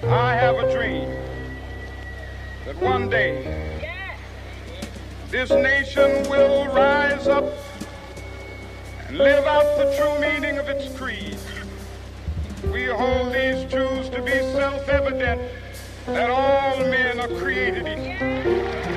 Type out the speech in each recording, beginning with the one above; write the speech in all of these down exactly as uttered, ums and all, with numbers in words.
I have a dream that one day this nation will rise up and live out the true meaning of its creed. We hold these truths to be self-evident that all men are created equal.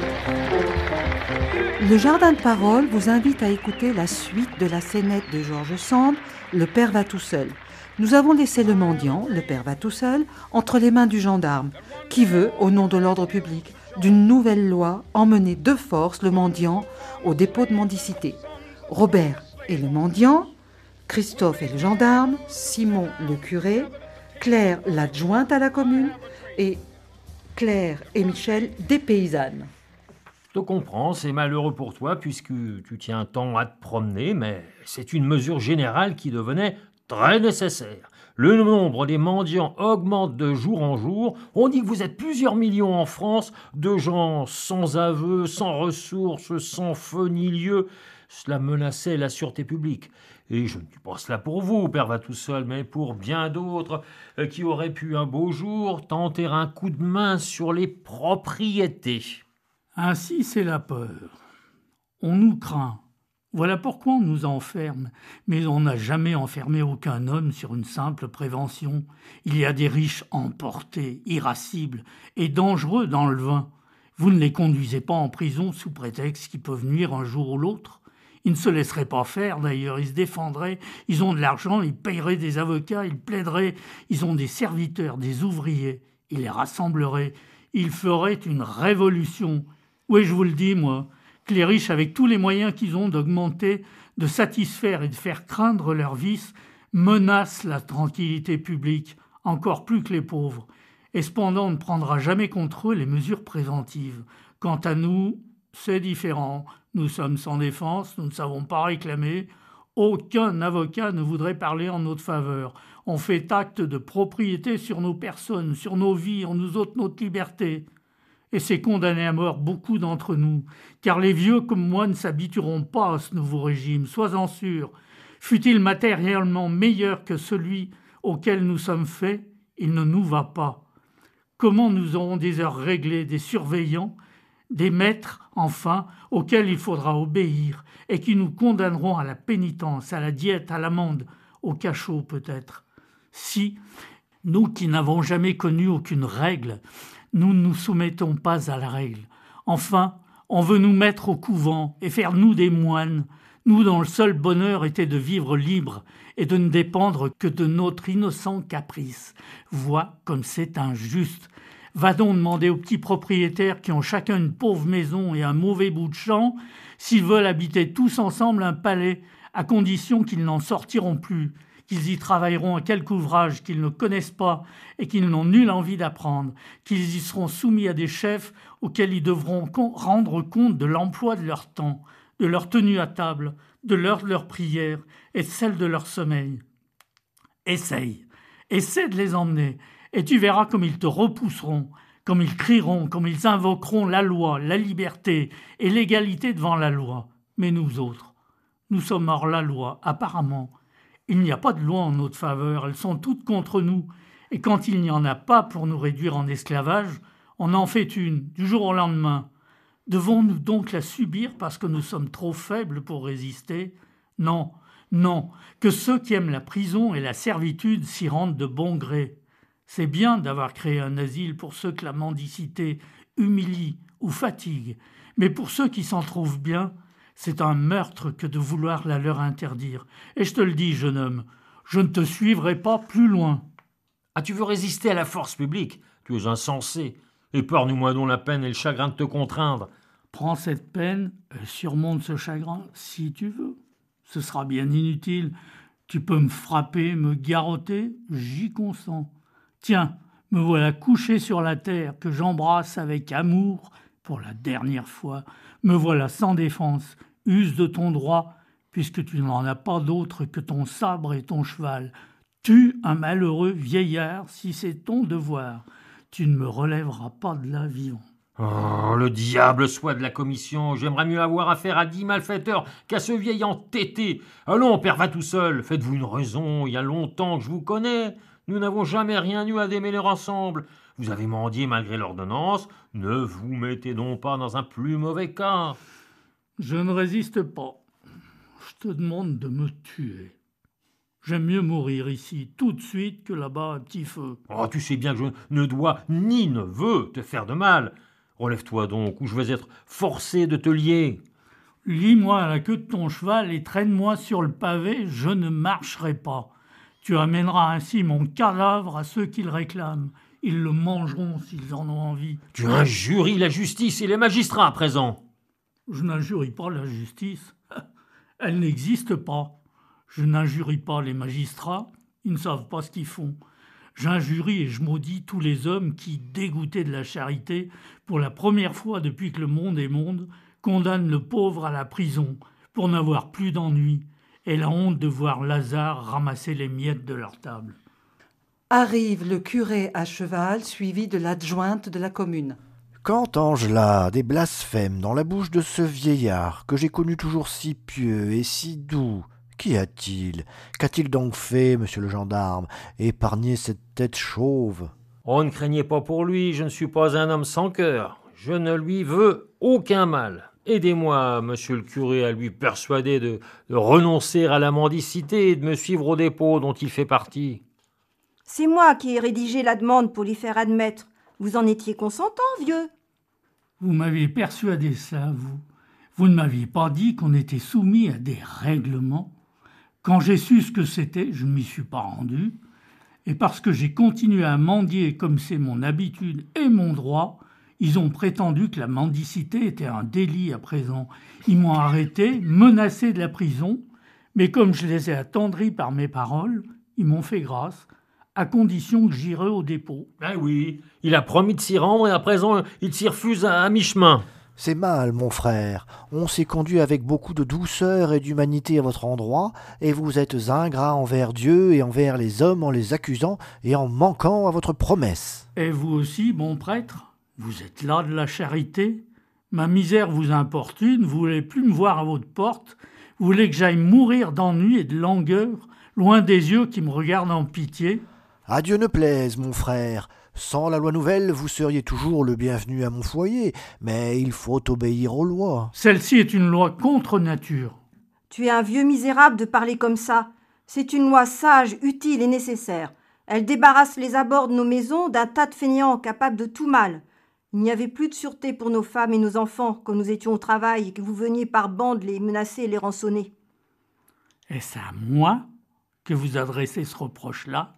Le Jardin de Parole vous invite à écouter la suite de la scénette de George Sand, Le Père va tout seul. Nous avons laissé le mendiant, le Père va tout seul, entre les mains du gendarme, qui veut, au nom de l'ordre public, d'une nouvelle loi, emmener de force le mendiant au dépôt de mendicité. Robert est le mendiant, Christophe est le gendarme, Simon le curé, Claire l'adjointe à la commune et Claire et Michel des paysannes. Je te comprends, c'est malheureux pour toi puisque tu tiens tant à te promener, mais c'est une mesure générale qui devenait très nécessaire. Le nombre des mendiants augmente de jour en jour. On dit que vous êtes plusieurs millions en France de gens sans aveu, sans ressources, sans feu ni lieu. Cela menaçait la sûreté publique. Et je ne suis pas cela pour vous, Père va tout seul, mais pour bien d'autres qui auraient pu un beau jour tenter un coup de main sur les propriétés. Ainsi, c'est la peur. On nous craint. Voilà pourquoi on nous enferme. Mais on n'a jamais enfermé aucun homme sur une simple prévention. Il y a des riches emportés, irascibles et dangereux dans le vin. Vous ne les conduisez pas en prison sous prétexte qu'ils peuvent nuire un jour ou l'autre. Ils ne se laisseraient pas faire, d'ailleurs. Ils se défendraient. Ils ont de l'argent, ils paieraient des avocats, ils plaideraient. Ils ont des serviteurs, des ouvriers. Ils les rassembleraient. Ils feraient une révolution. Oui, je vous le dis, moi, que les riches, avec tous les moyens qu'ils ont d'augmenter, de satisfaire et de faire craindre leurs vices, menacent la tranquillité publique, encore plus que les pauvres. Et cependant, on ne prendra jamais contre eux les mesures préventives. Quant à nous, c'est différent. Nous sommes sans défense, nous ne savons pas réclamer. Aucun avocat ne voudrait parler en notre faveur. On fait acte de propriété sur nos personnes, sur nos vies, on nous ôte notre liberté. Et c'est condamné à mort beaucoup d'entre nous, car les vieux comme moi ne s'habitueront pas à ce nouveau régime, sois-en sûr. Fût-il matériellement meilleur que celui auquel nous sommes faits, il ne nous va pas. Comment nous aurons des heures réglées, des surveillants, des maîtres, enfin, auxquels il faudra obéir, et qui nous condamneront à la pénitence, à la diète, à l'amende, au cachot peut-être. Si, nous qui n'avons jamais connu aucune règle, nous ne nous soumettons pas à la règle. Enfin, on veut nous mettre au couvent et faire nous des moines, nous dont le seul bonheur était de vivre libre et de ne dépendre que de notre innocent caprice. Vois comme c'est injuste. Va donc demander aux petits propriétaires qui ont chacun une pauvre maison et un mauvais bout de champ s'ils veulent habiter tous ensemble un palais, à condition qu'ils n'en sortiront plus, qu'ils y travailleront à quelque ouvrage qu'ils ne connaissent pas et qu'ils n'ont nulle envie d'apprendre, qu'ils y seront soumis à des chefs auxquels ils devront rendre compte de l'emploi de leur temps, de leur tenue à table, de l'heure de leur prière et de celle de leur sommeil. Essaye, essaie de les emmener, et tu verras comme ils te repousseront, comme ils crieront, comme ils invoqueront la loi, la liberté et l'égalité devant la loi. Mais nous autres, nous sommes hors la loi, apparemment. Il n'y a pas de loi en notre faveur, elles sont toutes contre nous. Et quand il n'y en a pas pour nous réduire en esclavage, on en fait une, du jour au lendemain. Devons-nous donc la subir parce que nous sommes trop faibles pour résister ? Non, non, que ceux qui aiment la prison et la servitude s'y rendent de bon gré. C'est bien d'avoir créé un asile pour ceux que la mendicité humilie ou fatigue, mais pour ceux qui s'en trouvent bien, c'est un meurtre que de vouloir la leur interdire. Et je te le dis, jeune homme, je ne te suivrai pas plus loin. Ah, tu veux résister à la force publique ? Tu es insensé. Épargne-moi donc la peine et le chagrin de te contraindre. Prends cette peine et surmonte ce chagrin si tu veux. Ce sera bien inutile. Tu peux me frapper, me garrotter, j'y consens. Tiens, me voilà couché sur la terre que j'embrasse avec amour pour la dernière fois. Me voilà sans défense. Use de ton droit, puisque tu n'en as pas d'autre que ton sabre et ton cheval. Tue un malheureux vieillard si c'est ton devoir. Tu ne me relèveras pas de là vivant. Oh, le diable soit de la commission. J'aimerais mieux avoir affaire à dix malfaiteurs qu'à ce vieil entêté. Allons, père va tout seul. Faites-vous une raison. Il y a longtemps que je vous connais. Nous n'avons jamais rien eu à démêler ensemble. Vous avez mendié malgré l'ordonnance. Ne vous mettez donc pas dans un plus mauvais cas. Je ne résiste pas. Je te demande de me tuer. J'aime mieux mourir ici tout de suite que là-bas à petit feu. Oh, tu sais bien que je ne dois ni ne veux te faire de mal. Relève-toi donc, ou je vais être forcé de te lier. Lie-moi à la queue de ton cheval et traîne-moi sur le pavé, je ne marcherai pas. Tu amèneras ainsi mon cadavre à ceux qui le réclament. Ils le mangeront s'ils en ont envie. Tu injuries la justice et les magistrats à présent. Je n'injurie pas la justice. Elle n'existe pas. Je n'injurie pas les magistrats. Ils ne savent pas ce qu'ils font. J'injurie et je maudis tous les hommes qui, dégoûtés de la charité, pour la première fois depuis que le monde est monde, condamnent le pauvre à la prison pour n'avoir plus d'ennui et la honte de voir Lazare ramasser les miettes de leur table. Arrive le curé à cheval, suivi de l'adjointe de la commune. Qu'entends-je là des blasphèmes dans la bouche de ce vieillard que j'ai connu toujours si pieux et si doux? Qu'y a-t-il? Qu'a-t-il donc fait, monsieur le gendarme? Épargner cette tête chauve? Oh, ne craignez pas pour lui, je ne suis pas un homme sans cœur. Je ne lui veux aucun mal. Aidez-moi, monsieur le curé, à lui persuader de, de renoncer à la mendicité et de me suivre au dépôt dont il fait partie. C'est moi qui ai rédigé la demande pour l'y faire admettre. Vous en étiez consentant, vieux. Vous m'aviez persuadé ça, vous. Vous ne m'aviez pas dit qu'on était soumis à des règlements. Quand j'ai su ce que c'était, je ne m'y suis pas rendu. Et parce que j'ai continué à mendier comme c'est mon habitude et mon droit, ils ont prétendu que la mendicité était un délit à présent. Ils m'ont arrêté, menacé de la prison, mais comme je les ai attendris par mes paroles, ils m'ont fait grâce, à condition que j'irai au dépôt. Ah oui, il a promis de s'y rendre et à présent il s'y refuse à, à mi-chemin. C'est mal, mon frère. On s'est conduit avec beaucoup de douceur et d'humanité à votre endroit, et vous êtes ingrat envers Dieu et envers les hommes en les accusant et en manquant à votre promesse. Et vous aussi, bon prêtre? Vous êtes là de la charité? Ma misère vous importune, vous voulez plus me voir à votre porte, vous voulez que j'aille mourir d'ennui et de langueur, loin des yeux qui me regardent en pitié? À Dieu ne plaise, mon frère. Sans la loi nouvelle, vous seriez toujours le bienvenu à mon foyer, mais il faut obéir aux lois. Celle-ci est une loi contre nature. Tu es un vieux misérable de parler comme ça. C'est une loi sage, utile et nécessaire. Elle débarrasse les abords de nos maisons d'un tas de fainéants capables de tout mal. Il n'y avait plus de sûreté pour nos femmes et nos enfants quand nous étions au travail et que vous veniez par bandes les menacer et les rançonner. Est-ce à moi que vous adressez ce reproche-là?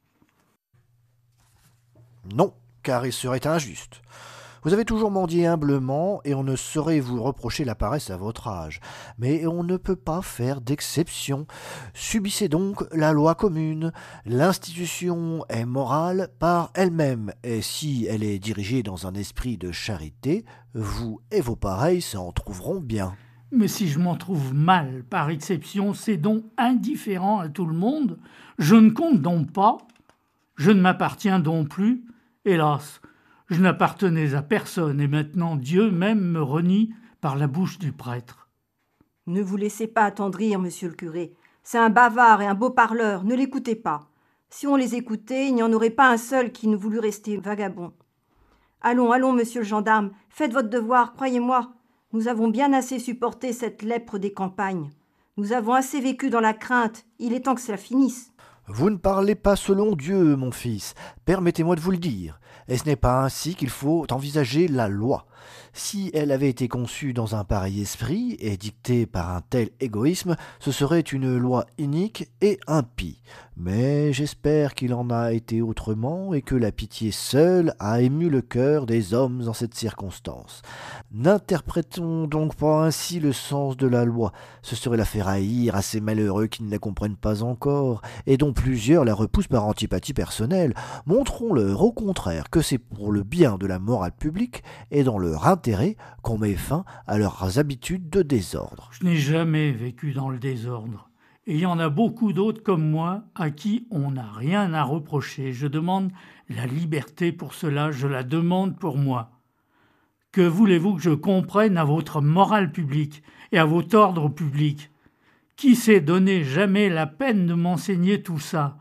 Non, car il serait injuste. Vous avez toujours mendié humblement, et on ne saurait vous reprocher la paresse à votre âge. Mais on ne peut pas faire d'exception. Subissez donc la loi commune. L'institution est morale par elle-même, et si elle est dirigée dans un esprit de charité, vous et vos pareils s'en trouveront bien. Mais si je m'en trouve mal par exception, c'est donc indifférent à tout le monde. Je ne compte donc pas. Je ne m'appartiens donc plus. Hélas, je n'appartenais à personne et maintenant Dieu même me renie par la bouche du prêtre. Ne vous laissez pas attendrir, monsieur le curé. C'est un bavard et un beau parleur, ne l'écoutez pas. Si on les écoutait, il n'y en aurait pas un seul qui ne voulût rester vagabond. Allons, allons, monsieur le gendarme, faites votre devoir, croyez-moi. Nous avons bien assez supporté cette lèpre des campagnes. Nous avons assez vécu dans la crainte, il est temps que cela finisse. Vous ne parlez pas selon Dieu, mon fils. Permettez-moi de vous le dire. Et ce n'est pas ainsi qu'il faut envisager la loi. Si elle avait été conçue dans un pareil esprit et dictée par un tel égoïsme, ce serait une loi inique et impie. Mais j'espère qu'il en a été autrement et que la pitié seule a ému le cœur des hommes en cette circonstance. N'interprétons donc pas ainsi le sens de la loi. Ce serait la faire haïr à ces malheureux qui ne la comprennent pas encore et dont plusieurs la repoussent par antipathie personnelle. Montrons-leur au contraire que c'est pour le bien de la morale publique et dans leur intérêt qu'on met fin à leurs habitudes de désordre. Je n'ai jamais vécu dans le désordre. Et il y en a beaucoup d'autres comme moi à qui on n'a rien à reprocher. Je demande la liberté pour cela, je la demande pour moi. Que voulez-vous que je comprenne à votre morale publique et à votre ordre public? Qui s'est donné jamais la peine de m'enseigner tout ça?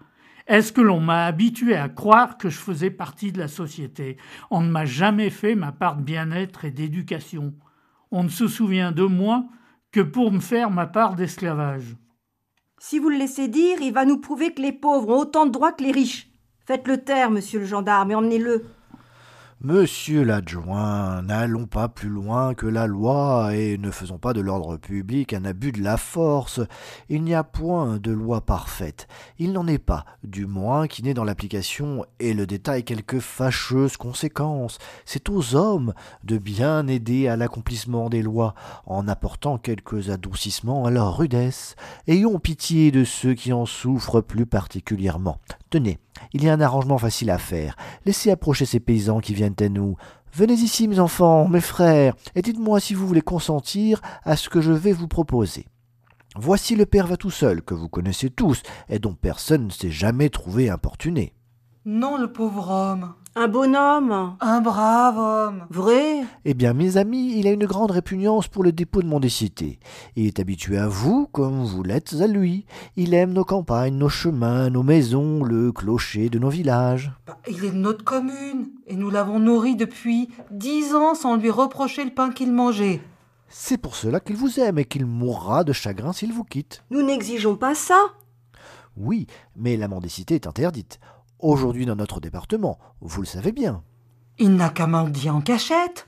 Est-ce que l'on m'a habitué à croire que je faisais partie de la société? On ne m'a jamais fait ma part de bien-être et d'éducation. On ne se souvient de moi que pour me faire ma part d'esclavage. Si vous le laissez dire, il va nous prouver que les pauvres ont autant de droits que les riches. Faites-le taire, monsieur le gendarme, et emmenez-le. Monsieur l'adjoint, n'allons pas plus loin que la loi et ne faisons pas de l'ordre public un abus de la force. Il n'y a point de loi parfaite. Il n'en est pas, du moins qui n'est dans l'application et le détail quelques fâcheuses conséquences. C'est aux hommes de bien aider à l'accomplissement des lois en apportant quelques adoucissements à leur rudesse. Ayons pitié de ceux qui en souffrent plus particulièrement. Tenez, il y a un arrangement facile à faire. Laissez approcher ces paysans qui viennent à nous. Venez ici, mes enfants, mes frères, et dites-moi si vous voulez consentir à ce que je vais vous proposer. Voici le père Va-tout-seul, que vous connaissez tous, et dont personne ne s'est jamais trouvé importuné. Non, le pauvre homme. Un bonhomme. Un brave homme. Vrai? Eh bien, mes amis, il a une grande répugnance pour le dépôt de mendicité. Il est habitué à vous comme vous l'êtes à lui. Il aime nos campagnes, nos chemins, nos maisons, le clocher de nos villages. Bah, il est de notre commune, et nous l'avons nourri depuis dix ans sans lui reprocher le pain qu'il mangeait. C'est pour cela qu'il vous aime et qu'il mourra de chagrin s'il vous quitte. Nous n'exigeons pas ça. Oui, mais la mendicité est interdite. Aujourd'hui dans notre département, vous le savez bien. Il n'a qu'à mendier en cachette.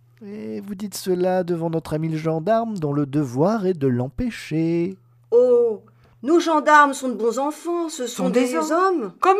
Et vous dites cela devant notre ami le gendarme dont le devoir est de l'empêcher. Oh, nos gendarmes sont de bons enfants, ce sont, Sont des, des hommes. Comme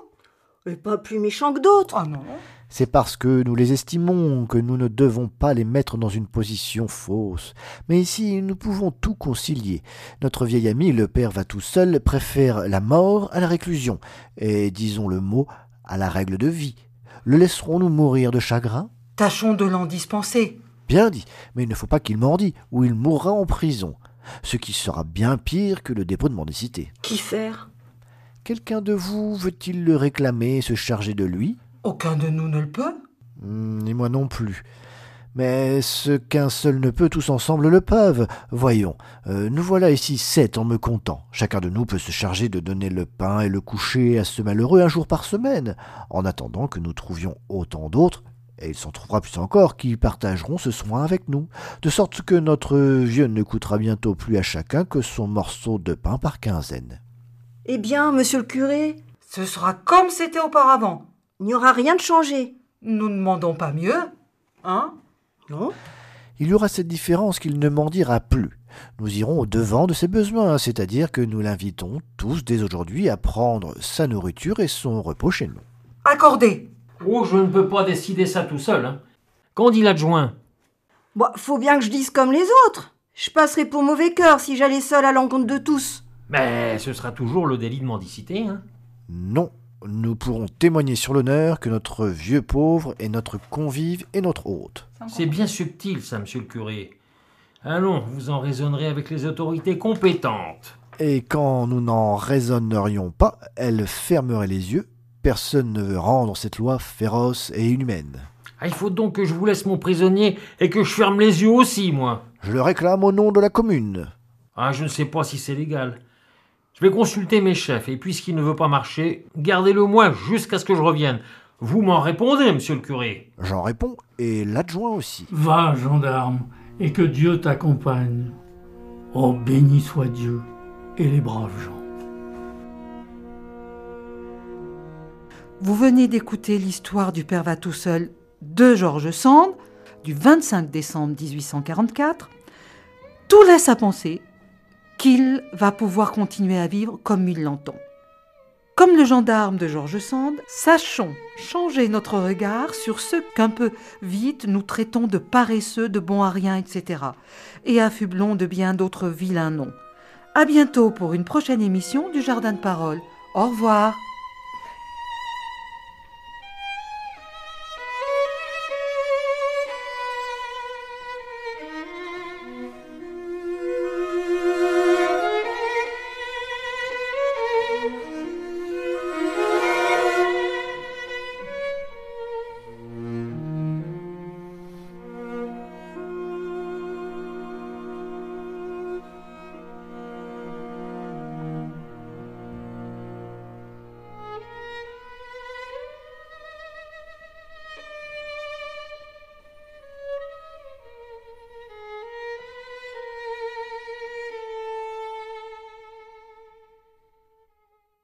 nous. Et pas plus méchants que d'autres. Oh non. C'est parce que nous les estimons que nous ne devons pas les mettre dans une position fausse. Mais ici, nous pouvons tout concilier. Notre vieil ami, le père Va-tout-seul, préfère la mort à la réclusion, et, disons le mot, à la règle de vie. Le laisserons-nous mourir de chagrin? Tâchons de l'en dispenser. Bien dit, mais il ne faut pas qu'il mendie, ou il mourra en prison, ce qui sera bien pire que le dépôt de mendicité. Qu'y faire? Quelqu'un de vous veut-il le réclamer et se charger de lui? Aucun de nous ne le peut. Mmh, et moi non plus. Mais ce qu'un seul ne peut, tous ensemble le peuvent. Voyons, euh, nous voilà ici sept en me comptant. Chacun de nous peut se charger de donner le pain et le coucher à ce malheureux un jour par semaine, en attendant que nous trouvions autant d'autres, et il s'en trouvera plus encore, qui partageront ce soin avec nous, de sorte que notre vieux ne coûtera bientôt plus à chacun que son morceau de pain par quinzaine. Eh bien, monsieur le curé, Ce sera comme c'était auparavant. il n'y aura rien de changé. Nous ne demandons pas mieux, hein? Non? Il y aura cette différence qu'il ne mendiera plus. Nous irons au devant de ses besoins, c'est-à-dire que nous l'invitons tous dès aujourd'hui à prendre sa nourriture et son repos chez nous. Accordé. Oh, je ne peux pas décider ça tout seul. Hein. Qu'en dit l'adjoint? Bon, faut bien que je dise comme les autres. Je passerais pour mauvais cœur si j'allais seul à l'encontre de tous. Mais ce sera toujours le délit de mendicité. Hein. Non, nous pourrons témoigner sur l'honneur que notre vieux pauvre est notre convive et notre hôte. C'est bien subtil, ça, monsieur le curé. Allons, vous en raisonnerez avec les autorités compétentes. Et quand nous n'en raisonnerions pas, elles fermeraient les yeux. Personne ne veut rendre cette loi féroce et inhumaine. Ah, il faut donc que je vous laisse mon prisonnier et que je ferme les yeux aussi, moi. Je le réclame au nom de la commune. Ah, je ne sais pas si c'est légal. Je vais consulter mes chefs, et puisqu'il ne veut pas marcher, gardez-le moi jusqu'à ce que je revienne. Vous m'en répondez, monsieur le curé. J'en réponds, et l'adjoint aussi. Va, gendarme, et que Dieu t'accompagne. Oh, béni soit Dieu et les braves gens. Vous venez d'écouter l'histoire du père Va-tout-seul de George Sand, du vingt-cinq décembre dix-huit cent quarante-quatre. Tout laisse à penser qu'il va pouvoir continuer à vivre comme il l'entend. Comme le gendarme de George Sand, sachons changer notre regard sur ceux qu'un peu vite nous traitons de paresseux, de bons à rien, et cetera. Et affublons de bien d'autres vilains noms. À bientôt pour une prochaine émission du Jardin de Parole. Au revoir.